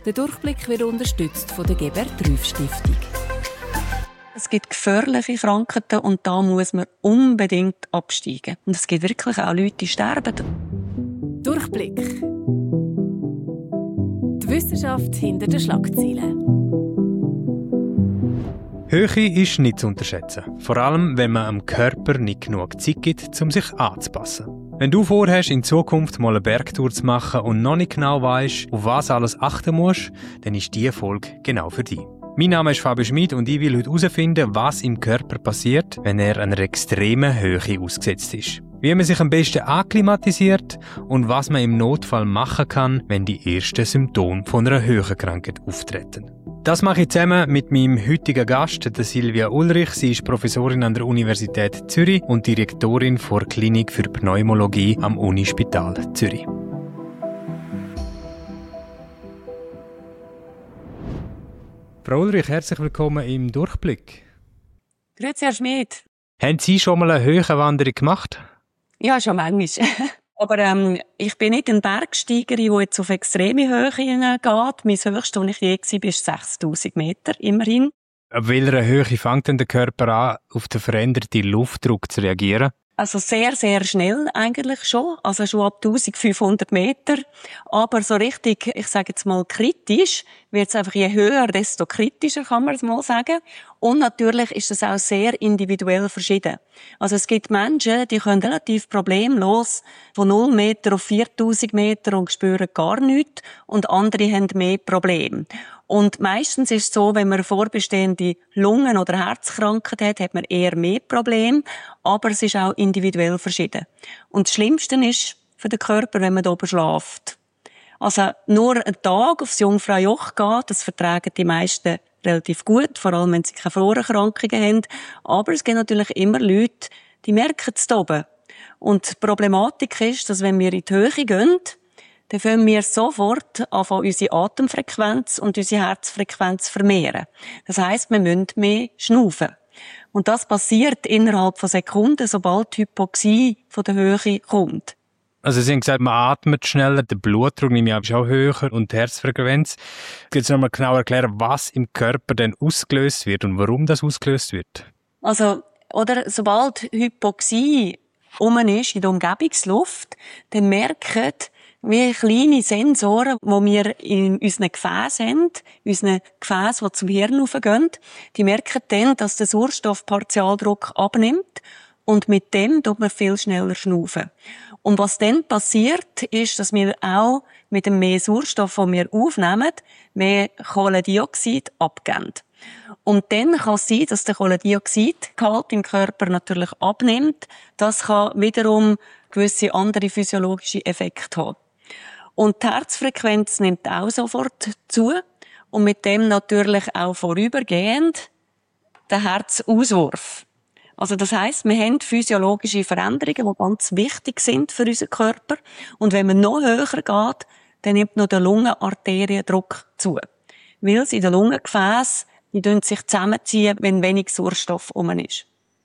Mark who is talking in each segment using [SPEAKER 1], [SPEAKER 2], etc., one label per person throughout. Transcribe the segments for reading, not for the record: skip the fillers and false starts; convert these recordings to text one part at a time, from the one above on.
[SPEAKER 1] Der Durchblick wird unterstützt von der Gebert-Trüff-Stiftung.
[SPEAKER 2] Es gibt gefährliche Krankheiten und da muss man unbedingt absteigen. Und es gibt wirklich auch Leute, die sterben.
[SPEAKER 1] Durchblick. Die Wissenschaft hinter den Schlagzeilen.
[SPEAKER 3] Höhe ist nicht zu unterschätzen. Vor allem, wenn man am Körper nicht genug Zeit gibt, um sich anzupassen. Wenn du vorhast, in Zukunft mal eine Bergtour zu machen und noch nicht genau weisst, auf was alles achten musst, dann ist diese Folge genau für dich. Mein Name ist Fabio Schmid und ich will heute herausfinden, was im Körper passiert, wenn er einer extremen Höhe ausgesetzt ist. Wie man sich am besten akklimatisiert und was man im Notfall machen kann, wenn die ersten Symptome von einer Höhenkrankheit auftreten. Das mache ich zusammen mit meinem heutigen Gast, der Silvia Ulrich. Sie ist Professorin an der Universität Zürich und Direktorin der Klinik für Pneumologie am Unispital Zürich. Frau Ulrich, herzlich willkommen im Durchblick.
[SPEAKER 2] Grüezi, Herr Schmid.
[SPEAKER 3] Haben Sie schon mal eine Höhenwanderung gemacht?
[SPEAKER 2] Ja, schon manchmal. Aber ich bin nicht eine Bergsteigerin, die jetzt auf extreme Höhe geht. Mein höchstes, wo ich je war, ist 6000 Meter, immerhin.
[SPEAKER 3] Ab welcher Höhe fängt denn der Körper an, auf den veränderten Luftdruck zu reagieren?
[SPEAKER 2] Also sehr, sehr schnell eigentlich schon. Also schon ab 1500 Meter. Aber so richtig, ich sage jetzt mal kritisch, wird es einfach je höher, desto kritischer, kann man es mal sagen. Und natürlich ist das auch sehr individuell verschieden. Also es gibt Menschen, die können relativ problemlos von 0 Meter auf 4000 Meter und spüren gar nichts. Und andere haben mehr Probleme. Und meistens ist es so, wenn man eine vorbestehende Lungen- oder Herzkrankheit hat, hat man eher mehr Probleme. Aber es ist auch individuell verschieden. Und das Schlimmste ist für den Körper, wenn man da oben schläft. Also nur einen Tag aufs Jungfraujoch gehen, das vertragen die meisten relativ gut, vor allem wenn sie keine Vorerkrankungen haben. Aber es gibt natürlich immer Leute, die merken es da oben. Und die Problematik ist, dass wenn wir in die Höhe gehen, dann fangen wir sofort an, unsere Atemfrequenz und unsere Herzfrequenz vermehren. Das heisst, wir müssen mehr schnaufen. Und das passiert innerhalb von Sekunden, sobald die Hypoxie von der Höhe kommt.
[SPEAKER 3] Also Sie haben gesagt, man atmet schneller, der Blutdruck nehme ich an, ist auch höher und die Herzfrequenz. Kannst du noch mal genau erklären, was im Körper denn ausgelöst wird und warum das ausgelöst wird?
[SPEAKER 2] Also, oder sobald Hypoxie ist in der Umgebungsluft, dann merken wie kleine Sensoren, die wir in unseren Gefäßen haben, unseren Gefäßen, die zum Hirn raufgehen, die merken dann, dass der Sauerstoffpartialdruck abnimmt und mit dem tut man viel schneller schnaufen. Und was dann passiert, ist, dass wir auch mit dem mehr Sauerstoff, den wir aufnehmen, mehr Kohlendioxid abgeben. Und dann kann es sein, dass der Kohlendioxidgehalt im Körper natürlich abnimmt. Das kann wiederum gewisse andere physiologische Effekte haben. Und die Herzfrequenz nimmt auch sofort zu. Und mit dem natürlich auch vorübergehend der Herzauswurf. Also das heisst, wir haben physiologische Veränderungen, die ganz wichtig sind für unseren Körper. Und wenn man noch höher geht, dann nimmt noch der Lungenarteriendruck zu. Weil sie in den Lungengefäßen, die sich zusammenziehen, wenn wenig Sauerstoff ist.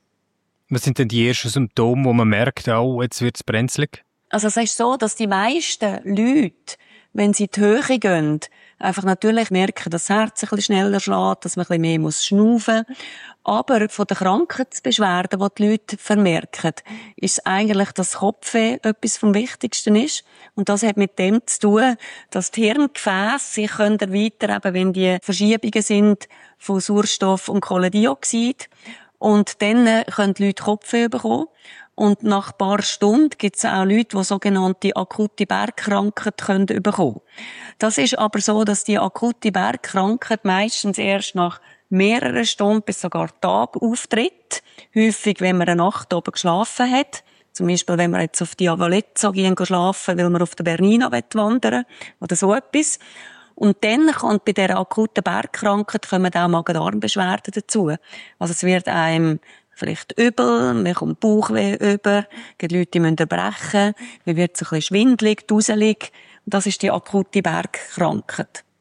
[SPEAKER 3] Was sind denn die ersten Symptome, wo man merkt, oh, jetzt wird es brenzlig?
[SPEAKER 2] Also es ist so, dass die meisten Leute, wenn sie in die Höhe gehen, einfach natürlich merken, dass das Herz ein bisschen schneller schlägt, dass man ein bisschen mehr schnaufen muss. Aber von den Krankheitsbeschwerden, die die Leute vermerken, ist eigentlich, dass Kopfweh etwas vom Wichtigsten ist. Und das hat mit dem zu tun, dass die Hirngefäße sich erweitern können, wenn die Verschiebungen sind von Sauerstoff und Kohlendioxid. Und dann können die Leute Kopfweh bekommen. Und nach ein paar Stunden gibt es auch Leute, die sogenannte akute Bergkrankheit bekommen können. Das ist aber so, dass die akute Bergkrankheit meistens erst nach mehreren Stunden bis sogar Tagen auftritt. Häufig, wenn man eine Nacht oben geschlafen hat. Zum Beispiel, wenn man jetzt auf die Avalezzo gehen schlafen, weil man auf der Bernina wandern will, oder so etwas. Und dann kann bei dieser akuten Bergkrankheit kommen auch Magen-Darm-Beschwerden dazu. Also es wird einem vielleicht übel, man kommt Bauchweh über, die Leute müssen erbrechen, man wird so ein bisschen schwindelig, duselig. Und das ist die akute Bergkrankheit.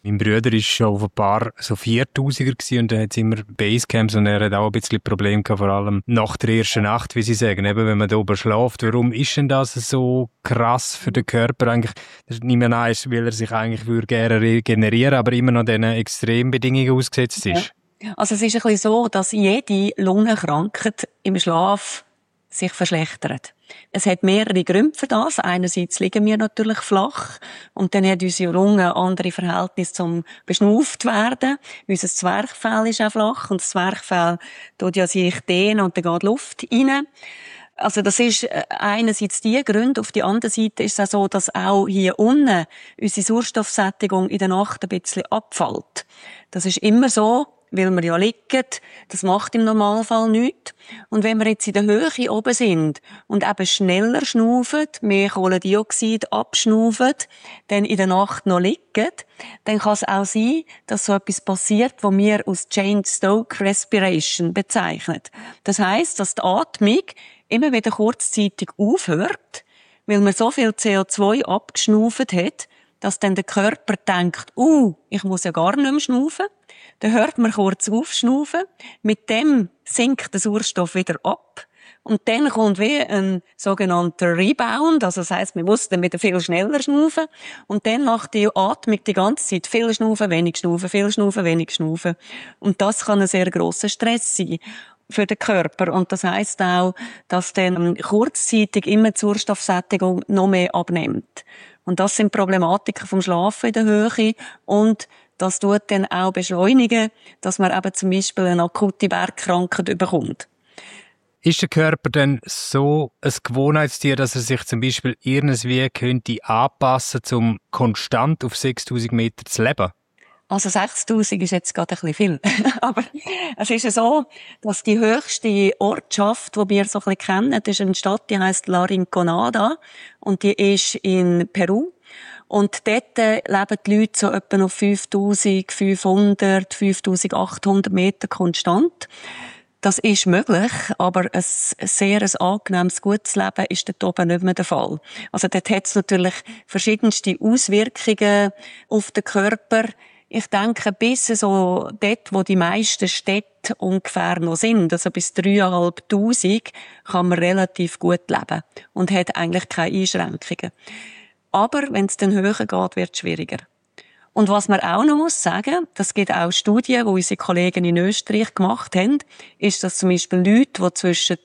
[SPEAKER 3] Mein Bruder war schon auf ein paar so 4000er gewesen und dann hat es immer Basecamps und er hat auch ein bisschen Probleme gehabt, vor allem nach der ersten Nacht, wie sie sagen, eben wenn man da oben schläft. Warum ist denn das so krass für den Körper eigentlich? Das nicht mehr an, weil er sich eigentlich gerne regenerieren, aber immer noch diesen Extrembedingungen ausgesetzt ist.
[SPEAKER 2] Ja. Also es ist ein bisschen so, dass jede Lungenkrankheit im Schlaf sich verschlechtert. Es hat mehrere Gründe für das. Einerseits liegen wir natürlich flach und dann hat unsere Lunge andere Verhältnisse zum beschnauft werden. Unser Zwerchfell ist auch flach und das Zwerchfell tut ja sich dehnen und dann geht Luft rein. Also das ist einerseits die Gründe. Auf der anderen Seite ist es auch so, dass auch hier unten unsere Sauerstoffsättigung in der Nacht ein bisschen abfällt. Das ist immer so, weil wir ja liegen. Das macht im Normalfall nichts. Und wenn wir jetzt in der Höhe oben sind und eben schneller schnaufen, mehr Kohlendioxid abschnaufen, dann in der Nacht noch liegen, dann kann es auch sein, dass so etwas passiert, was wir als Cheyne-Stokes Respiration bezeichnen. Das heisst, dass die Atmung immer wieder kurzzeitig aufhört, weil man so viel CO2 abgeschnauft hat, dass dann der Körper denkt, ich muss ja gar nicht mehr schnaufen. Dann hört man kurz aufschnaufen. Mit dem sinkt der Sauerstoff wieder ab. Und dann kommt wie ein sogenannter Rebound. Also das heisst, man muss dann wieder viel schneller schnaufen. Und dann macht die Atmung die ganze Zeit viel schnaufen, wenig schnaufen, viel schnaufen, wenig schnaufen. Und das kann ein sehr grosser Stress sein für den Körper. Und das heisst auch, dass dann kurzzeitig immer die Sauerstoffsättigung noch mehr abnimmt. Und das sind Problematiken vom Schlafen in der Höhe. Und das tut dann auch beschleunigen, dass man eben zum Beispiel eine akute Bergkrankheit bekommt.
[SPEAKER 3] Ist der Körper denn so ein Gewohnheitstier, dass er sich zum Beispiel irgendwie könnte anpassen, um konstant auf 6000 Meter zu leben?
[SPEAKER 2] Also 6000 ist jetzt gerade ein bisschen viel. Aber es ist ja so, dass die höchste Ortschaft, die wir so ein bisschen kennen, das ist eine Stadt, die heisst La Rinconada. Und die ist in Peru. Und dort leben die Leute so etwa auf 5500, 5800 Meter konstant. Das ist möglich, aber ein sehr angenehmes, gutes Leben ist dort oben nicht mehr der Fall. Also dort hat es natürlich verschiedenste Auswirkungen auf den Körper. Ich denke, bis so dort, wo die meisten Städte ungefähr noch sind, also bis 3500, kann man relativ gut leben und hat eigentlich keine Einschränkungen. Aber wenn es dann höher geht, wird es schwieriger. Und was man auch noch muss sagen, das gibt auch Studien, die unsere Kollegen in Österreich gemacht haben, ist, dass zum Beispiel Leute, die zwischen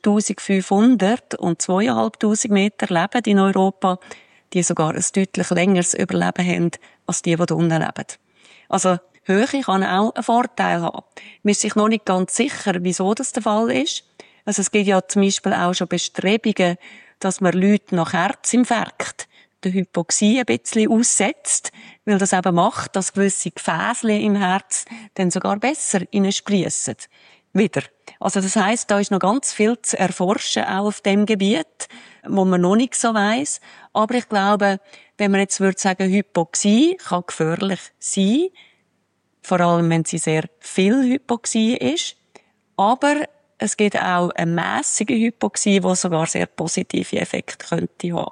[SPEAKER 2] 1500 und 2500 Meter leben in Europa, die sogar ein deutlich längeres Überleben haben, als die hier unten leben. Also, Höhe kann auch einen Vorteil haben. Man ist sich noch nicht ganz sicher, wieso das der Fall ist. Also, es gibt ja zum Beispiel auch schon Bestrebungen, dass man Leute nach Herzinfarkt der Hypoxie ein bisschen aussetzt, weil das eben macht, dass gewisse Gefäße im Herz dann sogar besser reinspriessen. Wieder. Also das heisst, da ist noch ganz viel zu erforschen, auch auf dem Gebiet, wo man noch nicht so weiss. Aber ich glaube, wenn man jetzt würde sagen, Hypoxie kann gefährlich sein, vor allem wenn sie sehr viel Hypoxie ist. Aber es gibt auch eine mässige Hypoxie, die sogar sehr positive Effekte könnte haben.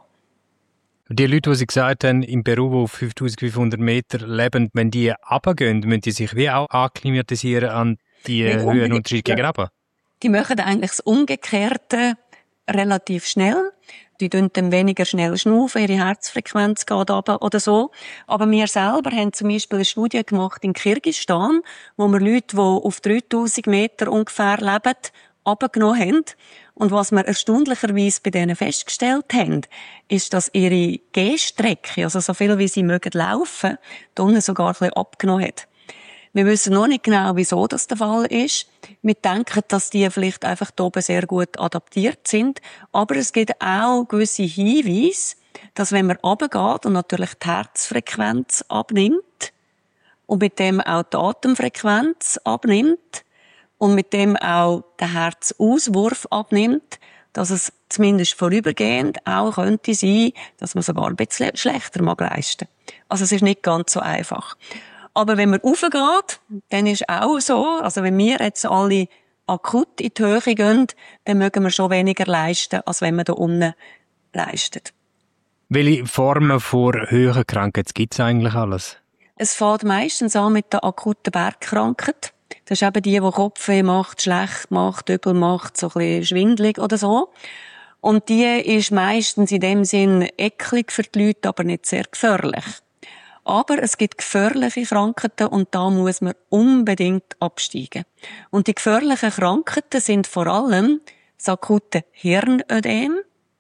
[SPEAKER 3] Die Leute, die Sie gesagt haben, in Peru, die auf 5500 Meter leben, wenn die runtergehen, müssen die sich wie auch akklimatisieren an die Höhenunterschiede gegen runter?
[SPEAKER 2] Die machen eigentlich das Umgekehrte relativ schnell. Die tun dann weniger schnell schnaufen, ihre Herzfrequenz geht runter oder so. Aber wir selber haben zum Beispiel eine Studie gemacht in Kirgisistan, wo wir Leute, die auf 3000 Meter ungefähr leben, runtergenommen haben. Und was wir erstaunlicherweise bei denen festgestellt haben, ist, dass ihre Gehstrecke, also so viel wie sie mögen laufen, da unten sogar ein bisschen abgenommen hat. Wir wissen noch nicht genau, wieso das der Fall ist. Wir denken, dass die vielleicht einfach hier oben sehr gut adaptiert sind. Aber es gibt auch gewisse Hinweise, dass wenn man runtergeht und natürlich die Herzfrequenz abnimmt und mit dem auch die Atemfrequenz abnimmt und mit dem auch der Herzauswurf abnimmt, dass es zumindest vorübergehend auch könnte sein, dass man sogar ein bisschen schlechter leisten mag. Also es ist nicht ganz so einfach. Aber wenn man raufgeht, dann ist auch so, also wenn wir jetzt alle akut in die Höhe gehen, dann mögen wir schon weniger leisten, als wenn man da unten leistet.
[SPEAKER 3] Welche Formen von Höhenkrankheit gibt es eigentlich alles?
[SPEAKER 2] Es fängt meistens an mit der akuten Bergkrankheit. Das ist eben die Kopfweh macht, schlecht macht, übel macht, so ein bisschen schwindelig oder so. Und die ist meistens in dem Sinn eklig für die Leute, aber nicht sehr gefährlich. Aber es gibt gefährliche Krankheiten und da muss man unbedingt absteigen. Und die gefährlichen Krankheiten sind vor allem das akute Hirnödem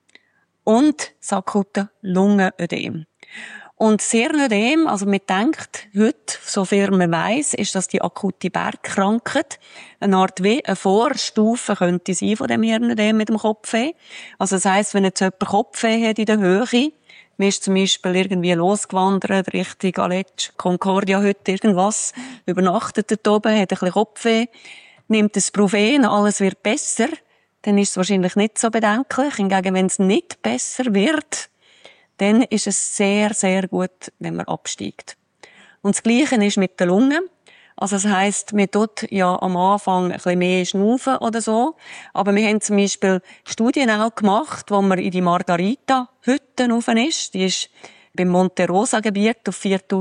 [SPEAKER 2] und das akute Lungenödem. Und das Hirnödem, also man denkt heute, so viel man weiss, ist das die akute Bergkrankheit. Eine Art wie eine Vorstufe könnte sein von dem Hirnödem mit dem Kopfweh. Also das heisst, wenn jetzt jemand Kopfweh hat in der Höhe, man ist zum Beispiel irgendwie losgewandert, Richtung Aletsch, Concordia heute irgendwas, übernachtet dort oben, hat ein bisschen Kopfweh, nimmt das Brufen, alles wird besser, dann ist es wahrscheinlich nicht so bedenklich. Hingegen, wenn es nicht besser wird, dann ist es sehr, sehr gut, wenn man absteigt. Und das Gleiche ist mit den Lungen. Also das heisst, man tut ja am Anfang ein bisschen mehr schnaufen oder so. Aber wir haben zum Beispiel Studien auch gemacht, wo man in die Margarita-Hütte rauf ist. Die ist beim Monte Rosa-Gebiet auf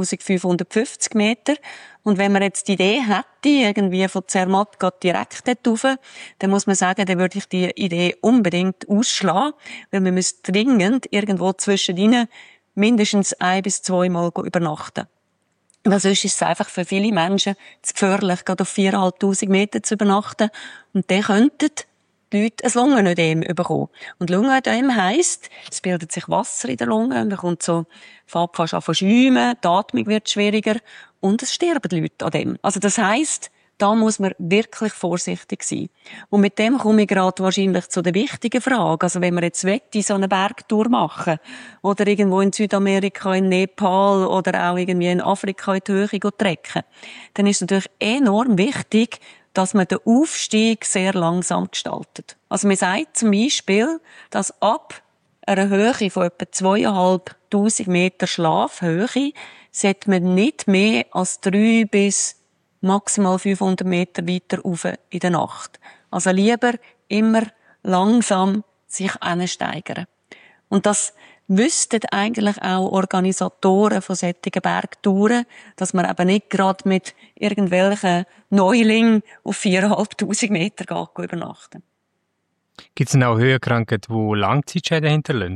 [SPEAKER 2] 4550 Meter. Und wenn man jetzt die Idee hätte, irgendwie von Zermatt direkt dort rauf, dann muss man sagen, dann würde ich die Idee unbedingt ausschlagen, weil man muss dringend irgendwo zwischendrin mindestens 1 bis 2 Mal übernachten. Weil sonst ist es einfach für viele Menschen zu gefährlich, gerade auf 4500 Meter zu übernachten. Und dann könnten die Leute ein Lungenödem bekommen. Und Lungenödem heisst, es bildet sich Wasser in der Lunge, und man kommt so, fängt fast an zu schäumen, die Atmung wird schwieriger, und es sterben die Leute an dem. Also das heisst, da muss man wirklich vorsichtig sein. Und mit dem komme ich gerade wahrscheinlich zu der wichtigen Frage. Also wenn man jetzt so eine Bergtour machen oder irgendwo in Südamerika, in Nepal oder auch irgendwie in Afrika in die Höhe trecken, dann ist es natürlich enorm wichtig, dass man den Aufstieg sehr langsam gestaltet. Also man sagt zum Beispiel, dass ab einer Höhe von etwa 2500 Meter Schlafhöhe sollte man nicht mehr als 3 bis maximal 500 Meter weiter rauf in der Nacht. Also lieber immer langsam sich ansteigern. Und das wüssten eigentlich auch Organisatoren von solchen Bergtouren, dass man eben nicht gerade mit irgendwelchen Neulingen auf 4500 Meter geht übernachten.
[SPEAKER 3] Gibt es denn auch Höhenkrankheiten, die Langzeitschäden hinterlassen?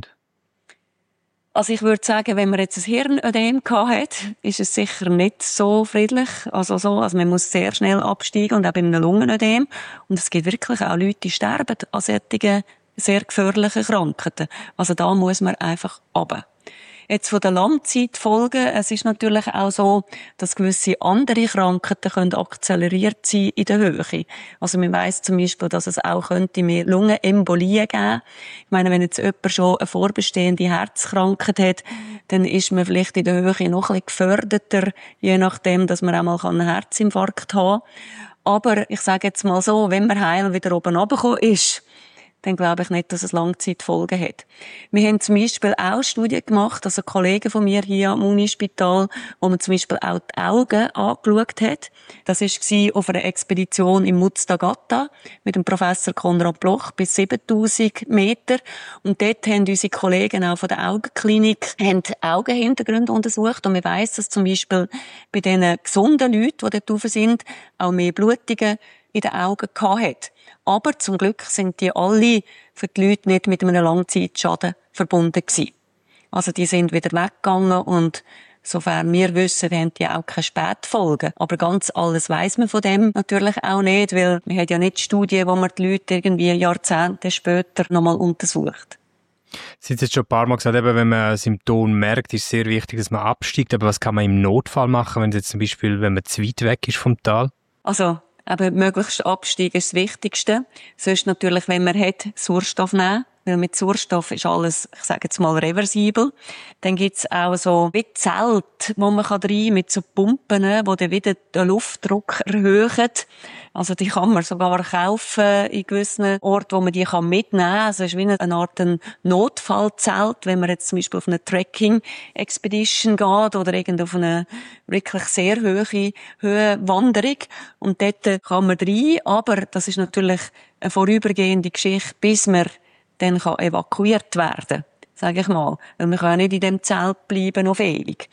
[SPEAKER 2] Also ich würde sagen, wenn man jetzt ein Hirnödem hat, ist es sicher nicht so friedlich. Also man muss sehr schnell absteigen und auch bei einem Lungenödem. Und es gibt wirklich auch Leute, die sterben an solchen sehr gefährlichen Krankheiten. Also da muss man einfach runter. Jetzt von den Langzeitfolgen, es ist natürlich auch so, dass gewisse andere Krankheiten können akzeleriert sein in der Höhe. Also man weiss zum Beispiel, dass es auch könnte mehr Lungenembolien geben. Ich meine, wenn jetzt jemand schon eine vorbestehende Herzkrankheit hat, dann ist man vielleicht in der Höhe noch ein bisschen geförderter, je nachdem, dass man auch mal einen Herzinfarkt haben kann. Aber ich sage jetzt mal so, wenn man heil wieder oben runtergekommen ist, dann glaube ich nicht, dass es Langzeitfolgen hat. Wir haben zum Beispiel auch Studien gemacht, also Kollegen von mir hier am Unispital, wo man zum Beispiel auch die Augen angeschaut hat. Das war auf einer Expedition im Muzdagata mit dem Professor Konrad Bloch bis 7000 Meter. Und dort haben unsere Kollegen auch von der Augenklinik Augenhintergründe untersucht. Und man weiss, dass zum Beispiel bei den gesunden Leuten, die dort rauf sind, auch mehr Blutungen in den Augen gehabt. Aber zum Glück sind die alle für die Leute nicht mit einem Langzeitschaden verbunden gewesen. Also die sind wieder weggegangen und sofern wir wissen, haben die auch keine Spätfolgen. Aber ganz alles weiss man von dem natürlich auch nicht, weil man hat ja nicht Studien, wo man die Leute irgendwie Jahrzehnte später nochmal untersucht.
[SPEAKER 3] Sie haben jetzt schon ein paar Mal gesagt, eben, wenn man Symptome merkt, ist es sehr wichtig, dass man absteigt. Aber was kann man im Notfall machen, wenn es jetzt zum Beispiel, wenn man zu weit weg ist vom Tal?
[SPEAKER 2] Also, eben, möglichst Abstieg ist das Wichtigste. Sonst natürlich, wenn man hat, Sauerstoff nehmen. Weil mit Sauerstoff ist alles, ich sage jetzt mal, reversibel. Dann gibt's auch so wie Zelte, wo man rein mit so Pumpen, die dann wieder den Luftdruck erhöhen. Also die kann man sogar kaufen in gewissen Orten, wo man die mitnehmen kann. Also es ist wie eine Art Notfallzelt, wenn man jetzt zum Beispiel auf eine Trekking-Expedition geht oder auf eine wirklich sehr hohe Wanderung. Und dort kann man rein, aber das ist natürlich eine vorübergehende Geschichte, bis man dann kann evakuiert werden, sage ich mal. Weil man kann ja nicht in dem Zelt bleiben auf ewig.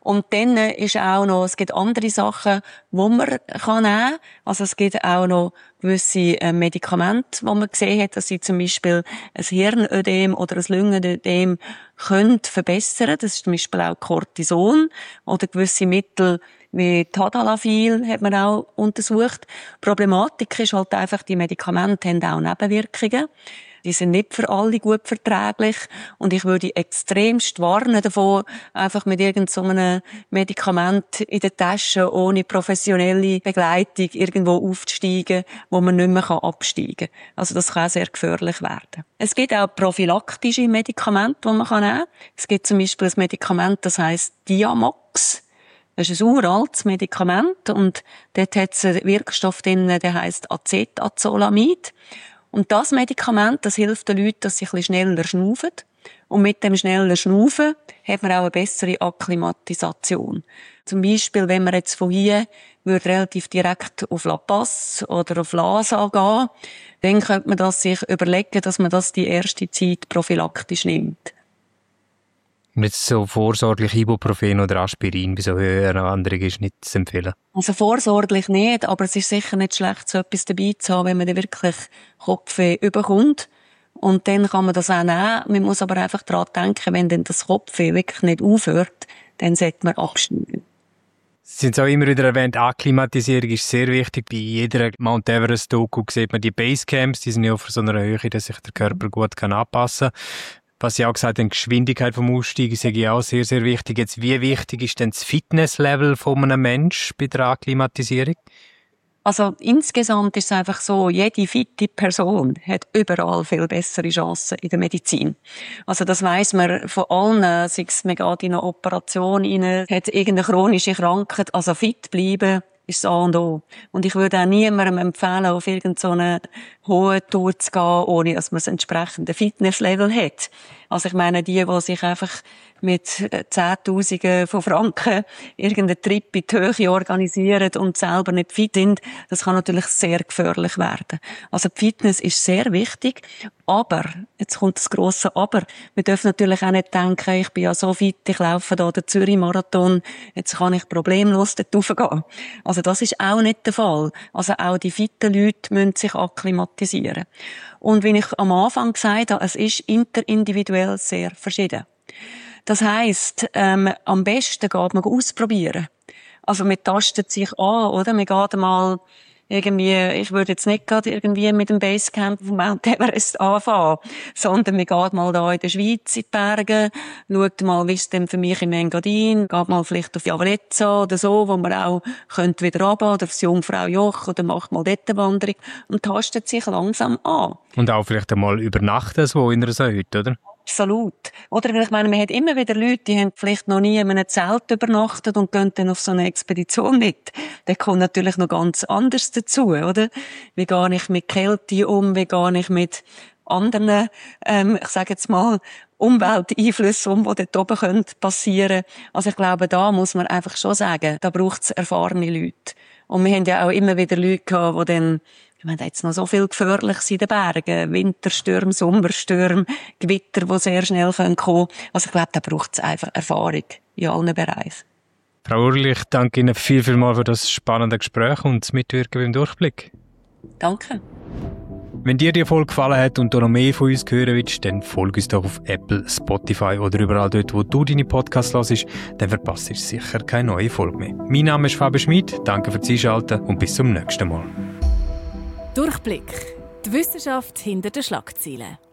[SPEAKER 2] Und dann ist auch noch, es gibt andere Sachen, die man nehmen kann. Also es gibt auch noch gewisse Medikamente, wo man gesehen hat, dass sie zum Beispiel ein Hirnödem oder ein Lungenödem können verbessern. Das ist zum Beispiel auch Cortison oder gewisse Mittel wie Tadalafil hat man auch untersucht. Die Problematik ist halt einfach, die Medikamente haben auch Nebenwirkungen. Die sind nicht für alle gut verträglich. Und ich würde extremst warnen davon, einfach mit irgendeinem Medikament in der Tasche ohne professionelle Begleitung irgendwo aufzusteigen, wo man nicht mehr absteigen kann. Also das kann sehr gefährlich werden. Es gibt auch prophylaktische Medikamente, die man nehmen kann. Es gibt zum Beispiel ein Medikament, das heisst Diamox. Das ist ein uraltes Medikament und dort hat es einen Wirkstoff drin, der heisst Acetazolamid. Und das Medikament, das hilft den Leuten, dass sie ein bisschen schneller schnaufen. Und mit dem schnellen Schnaufen hat man auch eine bessere Akklimatisation. Zum Beispiel, wenn man jetzt von hier relativ direkt auf La Paz oder auf Lhasa gehen, dann könnte man das sich überlegen, dass man das die erste Zeit prophylaktisch nimmt.
[SPEAKER 3] Und jetzt so vorsorglich Ibuprofen oder Aspirin bei so höheren Wanderungen ist nicht zu empfehlen?
[SPEAKER 2] Also vorsorglich nicht, aber es ist sicher nicht schlecht, so etwas dabei zu haben, wenn man dann wirklich Kopfweh überkommt. Und dann kann man das auch nehmen. Man muss aber einfach daran denken, wenn dann das Kopfweh wirklich nicht aufhört, dann sollte man abschneiden.
[SPEAKER 3] Sie haben es auch immer wieder erwähnt, Akklimatisierung ist sehr wichtig. Bei jeder Mount Everest-Doku sieht man die Basecamps, die sind ja auf so einer Höhe, dass sich der Körper gut anpassen kann. Was Sie auch gesagt haben, die Geschwindigkeit vom Aussteigen ist ja auch sehr, sehr wichtig. Jetzt, wie wichtig ist denn das Fitnesslevel von einem Menschen bei der Akklimatisierung?
[SPEAKER 2] Also insgesamt ist es einfach so, jede fitte Person hat überall viel bessere Chancen in der Medizin. Also das weiss man von allen, sei es man geht in eine Operation rein, hat irgendeine chronische Krankheit, also fit bleiben ist das A und O. Und ich würde auch niemandem empfehlen, auf irgendeine hohe Tour zu gehen, ohne dass man das entsprechende Fitnesslevel hat. Also ich meine, die sich einfach mit Zehntausenden von Franken irgendeinen Trip in die Höhe organisieren und selber nicht fit sind, das kann natürlich sehr gefährlich werden. Also die Fitness ist sehr wichtig, aber, jetzt kommt das grosse Aber, wir dürfen natürlich auch nicht denken, ich bin ja so fit, ich laufe da den Zürich-Marathon, jetzt kann ich problemlos dort raufgehen. Also das ist auch nicht der Fall. Also auch die fitten Leute müssen sich akklimatisieren. Und wie ich am Anfang gesagt habe, es ist interindividuell sehr verschieden. Das heisst, am besten geht man ausprobieren. Also man tastet sich an, oder? Man geht mal irgendwie, ich würde jetzt nicht gerade irgendwie mit dem Basecamp von Mount Everest anfangen, sondern man geht mal da in der Schweiz in die Berge, schaut mal, wie es denn für mich im Engadin, geht mal vielleicht auf Javrezza oder so, wo man auch könnte wieder runter, oder aufs Jungfraujoch, oder macht mal dort eine Wanderung und tastet sich langsam an.
[SPEAKER 3] Und auch vielleicht einmal übernachten, so in einer Hütte, oder?
[SPEAKER 2] Absolut. Oder ich meine, man hat immer wieder Leute, die haben vielleicht noch nie in einem Zelt übernachtet und gehen dann auf so eine Expedition mit. Da kommt natürlich noch ganz anders dazu, oder? Wie gehe ich mit Kälte um? Wie gehe ich mit anderen, ich sage jetzt mal, Umwelteinflüssen um, die dort oben passieren können? Also ich glaube, da muss man einfach schon sagen, da braucht es erfahrene Leute. Und wir haben ja auch immer wieder Leute gehabt, die dann, ich meine, jetzt noch so viel Gefährliches in den Bergen. Winterstürme, Sommerstürme, Gewitter, die sehr schnell kommen können. Also ich glaube, da braucht es einfach Erfahrung in allen Bereichen.
[SPEAKER 3] Frau Urlich, ich danke Ihnen viel für das spannende Gespräch und das Mitwirken beim Durchblick.
[SPEAKER 2] Danke.
[SPEAKER 3] Wenn dir die Folge gefallen hat und du noch mehr von uns hören willst, dann folge uns doch auf Apple, Spotify oder überall dort, wo du deine Podcasts hörst, dann verpasst du sicher keine neue Folge mehr. Mein Name ist Fabian Schmid, danke fürs Einschalten und bis zum nächsten Mal.
[SPEAKER 1] Durchblick. Die Wissenschaft hinter den Schlagzeilen.